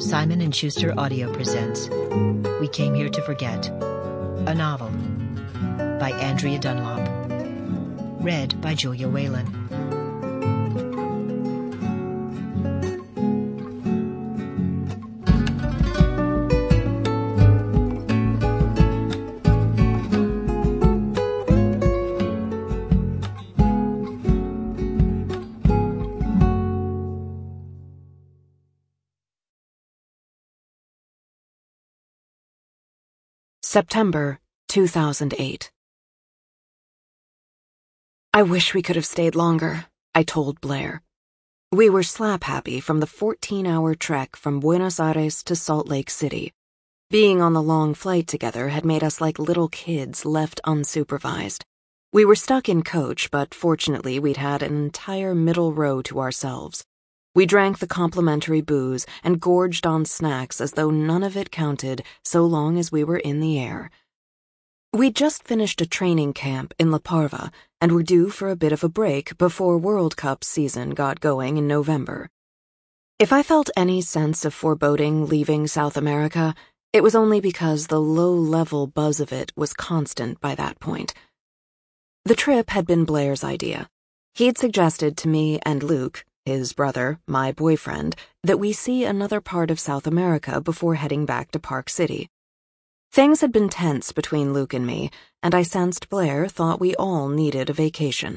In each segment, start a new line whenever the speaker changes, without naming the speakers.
Simon & Schuster Audio presents We Came Here to Forget, a novel by Andrea Dunlop, read by Julia Whalen.
September 2008. I wish we could have stayed longer, I told Blair. We were slap-happy from the 14-hour trek from Buenos Aires to Salt Lake City. Being on the long flight together had made us like little kids left unsupervised. We were stuck in coach, but fortunately we'd had an entire middle row to ourselves. We drank the complimentary booze and gorged on snacks as though none of it counted so long as we were in the air. We'd just finished a training camp in La Parva and were due for a bit of a break before World Cup season got going in November. If I felt any sense of foreboding leaving South America, it was only because the low-level buzz of it was constant by that point. The trip had been Blair's idea. He'd suggested to me and Luke, his brother, my boyfriend, that we see another part of South America before heading back to Park City. Things had been tense between Luke and me, and I sensed Blair thought we all needed a vacation.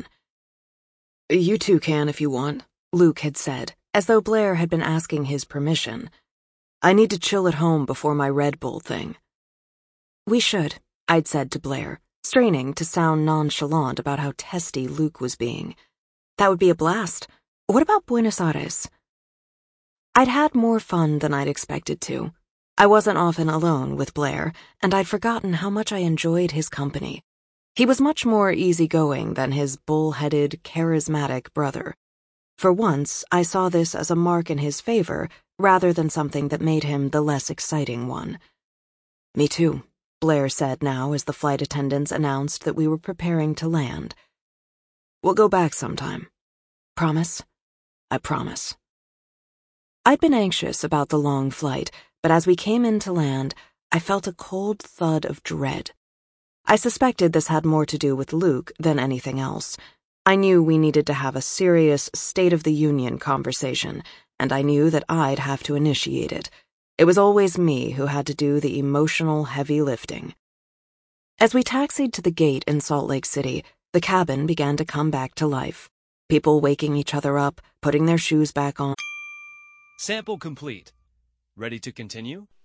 "You two can if you want," Luke had said, as though Blair had been asking his permission. "I need to chill at home before my Red Bull thing." "We should," I'd said to Blair, straining to sound nonchalant about how testy Luke was being. "That would be a blast. What about Buenos Aires?" I'd had more fun than I'd expected to. I wasn't often alone with Blair, and I'd forgotten how much I enjoyed his company. He was much more easygoing than his bull-headed, charismatic brother. For once, I saw this as a mark in his favor rather than something that made him the less exciting one. "Me too," Blair said now as the flight attendants announced that we were preparing to land. "We'll go back sometime. Promise?" "I promise." I'd been anxious about the long flight, but as we came in to land, I felt a cold thud of dread. I suspected this had more to do with Luke than anything else. I knew we needed to have a serious State of the Union conversation, and I knew that I'd have to initiate it. It was always me who had to do the emotional heavy lifting. As we taxied to the gate in Salt Lake City, the cabin began to come back to life. People waking each other up, putting their shoes back on.
Sample complete. Ready to continue?